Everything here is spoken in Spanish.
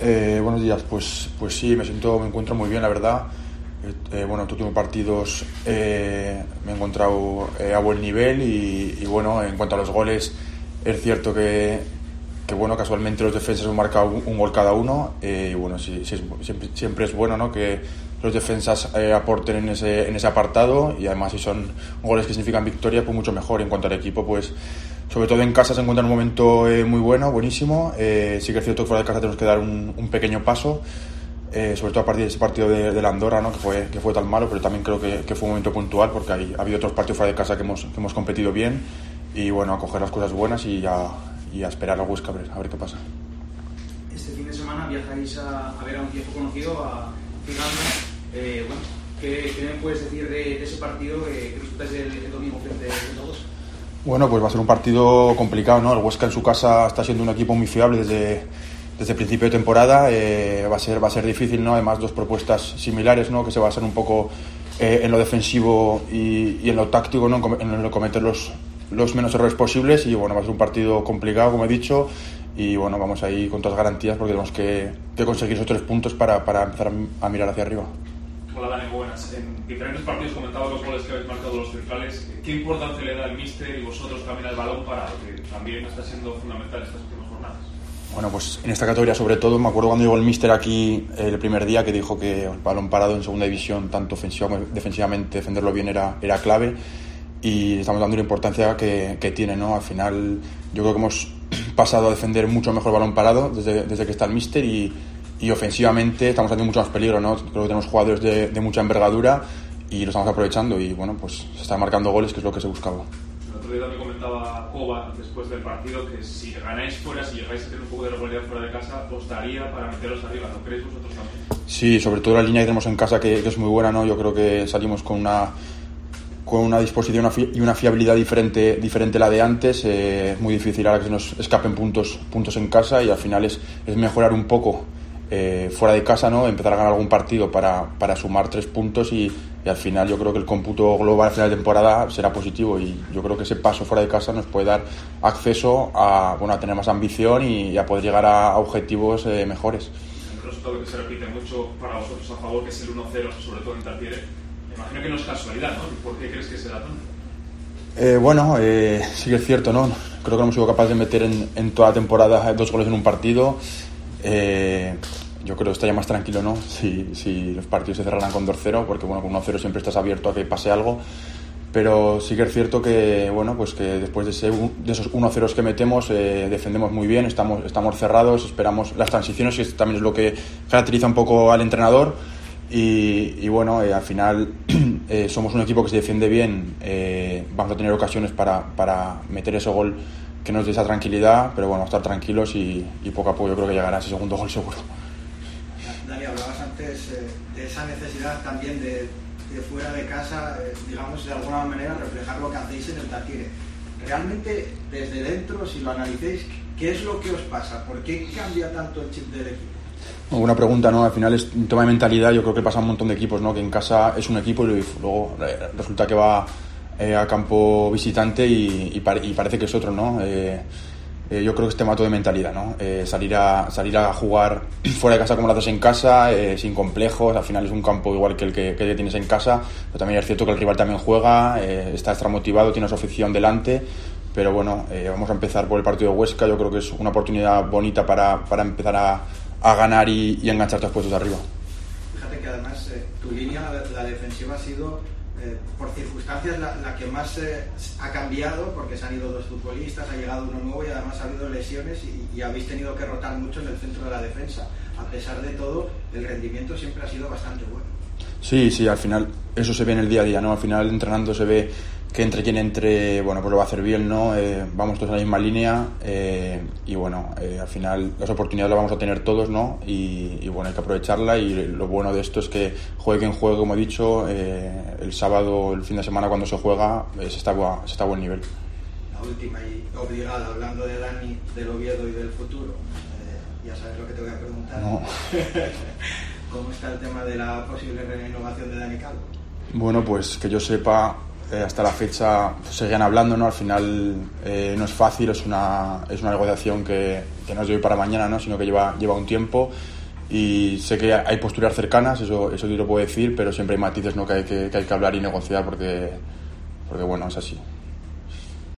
Buenos días, pues sí, me encuentro muy bien, la verdad. Bueno, en los últimos partidos me he encontrado a buen nivel y bueno, en cuanto a los goles, es cierto que bueno, casualmente los defensas han marcado un gol cada uno y bueno, siempre es bueno, ¿no?, que los defensas aporten en ese apartado, y además si son goles que significan victoria, pues mucho mejor. En cuanto al equipo, pues sobre todo en casa se encuentra en un momento muy bueno, buenísimo. Sí que es cierto que fuera de casa tenemos que dar un pequeño paso, sobre todo a partir de ese partido de la Andorra, ¿no?, que fue tan malo, pero también creo que fue un momento puntual, porque ha habido otros partidos fuera de casa que hemos competido bien, y bueno, a coger las cosas buenas y a esperar a Huesca a ver qué pasa. Este fin de semana viajáis a ver a un viejo conocido, a Ciganda. Bueno, ¿qué me puedes decir de ese partido que disputáis el domingo frente a todos? Bueno, pues va a ser un partido complicado, ¿no? El Huesca en su casa está siendo un equipo muy fiable desde el principio de temporada. Va a ser difícil, ¿no? Además, dos propuestas similares, ¿no?, que se basan un poco en lo defensivo y en lo táctico, ¿no?, en cometer los menos errores posibles. Y bueno, va a ser un partido complicado, como he dicho, y bueno, vamos ahí con todas garantías, porque tenemos que conseguir esos 3 puntos para empezar a mirar hacia arriba. Hola Dani, buenas. En diferentes partidos comentabas los goles que habéis marcado los centrales. ¿Qué importancia le da el míster y vosotros también al balón parado, que también está siendo fundamental estas últimas jornadas? Bueno, pues en esta categoría sobre todo, me acuerdo cuando llegó el míster aquí el primer día, que dijo que el balón parado en segunda división, tanto ofensiva como defensivamente, defenderlo bien era clave, y estamos dando la importancia que tiene, ¿no? Al final yo creo que hemos pasado a defender mucho mejor el balón parado desde que está el míster, y ofensivamente estamos haciendo mucho más peligro, ¿no? Creo que tenemos jugadores de mucha envergadura y lo estamos aprovechando, y bueno, pues se están marcando goles, que es lo que se buscaba. El otro día también comentaba Koba después del partido que si ganáis fuera, si llegáis a tener un poco de regularidad fuera de casa, os daría para meteros arriba, ¿no creéis vosotros también? Sí, sobre todo la línea que tenemos en casa, que es muy buena, ¿no? Yo creo que salimos con una disposición y una fiabilidad diferente a la de antes. Es muy difícil ahora que se nos escapen puntos en casa, y al final es mejorar un poco fuera de casa, ¿no? Empezar a ganar algún partido para sumar 3 puntos, y al final yo creo que el cómputo global a final de temporada será positivo, y yo creo que ese paso fuera de casa nos puede dar acceso a tener más ambición y a poder llegar a objetivos mejores. Un resultado que se repite mucho para vosotros a favor, que es el 1-0, sobre todo en Tartiere. Me imagino que no es casualidad, ¿no? ¿Por qué crees que será tanto? Sí que es cierto, ¿no? Creo que no hemos sido capaces de meter en toda la temporada 2 goles en un partido. Yo creo que estaría más tranquilo, ¿no?, si los partidos se cerraran con 2-0, porque bueno, con 1-0 siempre estás abierto a que pase algo. Pero sí que es cierto que bueno, pues que después de esos 1-0 que metemos, defendemos muy bien, estamos cerrados, esperamos las transiciones, que también es lo que caracteriza un poco al entrenador. Y bueno, al final somos un equipo que se defiende bien. Vamos a tener ocasiones para meter ese gol que nos dé esa tranquilidad, pero bueno, estar tranquilos y poco a poco yo creo que llegará ese segundo gol seguro. Dani, hablabas antes de esa necesidad también de fuera de casa, digamos, de alguna manera reflejar lo que hacéis en el Tartiere. Realmente, desde dentro, si lo analicéis, ¿qué es lo que os pasa? ¿Por qué cambia tanto el chip del equipo? Una pregunta, ¿no? Al final es un tema de mentalidad. Yo creo que pasa a un montón de equipos, ¿no?, que en casa es un equipo y luego resulta que va a campo visitante y parece que es otro, ¿no? Yo creo que es tema todo de mentalidad, ¿no? Salir a jugar fuera de casa como lo haces en casa, sin complejos. Al final es un campo igual que el que tienes en casa, pero también es cierto que el rival también juega, está extra motivado, tiene su afición delante. Pero bueno, vamos a empezar por el partido de Huesca. Yo creo que es una oportunidad bonita para empezar a ganar y enganchar tus puestos de arriba. Fíjate que además tu línea, la defensiva, ha sido por circunstancias la que más ha cambiado, porque se han ido 2 futbolistas, ha llegado uno nuevo y además ha habido lesiones y habéis tenido que rotar mucho en el centro de la defensa. A pesar de todo, el rendimiento siempre ha sido bastante bueno. Sí, al final eso se ve en el día a día, ¿no? Al final entrenando se ve que entre quien entre, bueno, pues lo va a hacer bien, ¿no? Vamos todos en la misma línea, y bueno, al final las oportunidades las vamos a tener todos, ¿no? Y bueno, hay que aprovecharla, y lo bueno de esto es que juegue quien juegue, como he dicho, el sábado, el fin de semana cuando se juega, se está a buen nivel. La última y obligada, hablando de Dani, del Oviedo y del futuro, ya sabes lo que te voy a preguntar. No. ¿Cómo está el tema de la posible renovación de Dani Calvo? Bueno, pues que yo sepa, hasta la fecha seguían hablando, ¿no? Al final no es fácil, es una negociación que no es de hoy para mañana, ¿no?, sino que lleva un tiempo. y sé que hay posturas cercanas, eso yo lo puedo decir, pero siempre hay matices, ¿no? que hay que hablar y negociar porque bueno, es así.